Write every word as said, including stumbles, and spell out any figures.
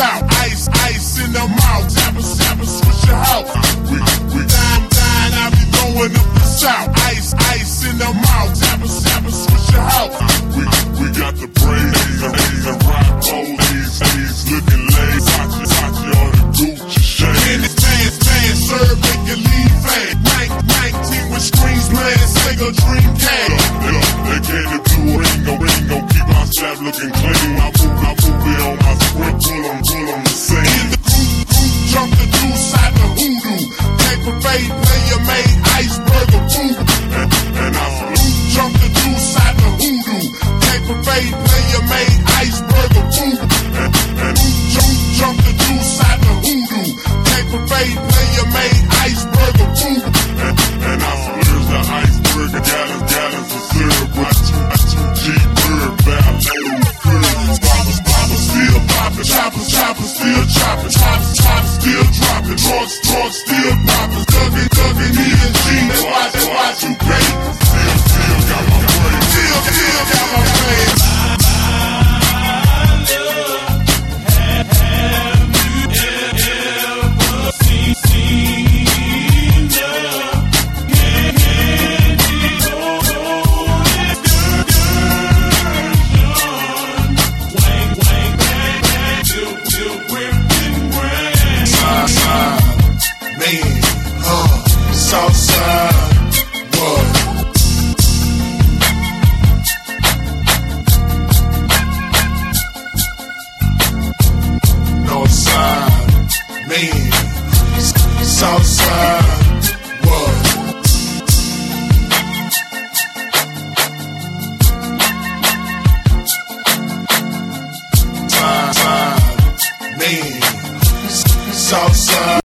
south. Ice, ice in the mouth. Tapper, tapper, switch your house. We, we dine, dine, I be throwing up the south. Ice, ice in the mouth. Tapper, tapper, switch your house. We, we got the braids and A's and rock polies. A's looking lazy. Watch it, watch it on the Gucci shade. In his pants, pants, serve, make you leave fast. nineteen with screens playing, Sega Dreamcast. They can't do Ringo, Ringo, keep my strap looking clean. I move, I move it on my script, pull 'em, pull 'em the same. In the coupe, coupe, jump the juice out the hoodoo. Paper fade, player made, iceberg or food. And, and I salute, jump the juice out the hoodoo. Paper fade, player made, iceberg or food. And, and jump, jump the juice out the hoodoo. Paper fade, player made, iceberg or food. And, and I salute the iceberg, gallons, gallons of syrup. I two, I two G bird, ballet with girls. Boppers, boppers, still poppin'. Choppers, choppers, still choppin'. Choppers, choppers, still droppin'. Drugs, drugs, still poppin'. Thuggin',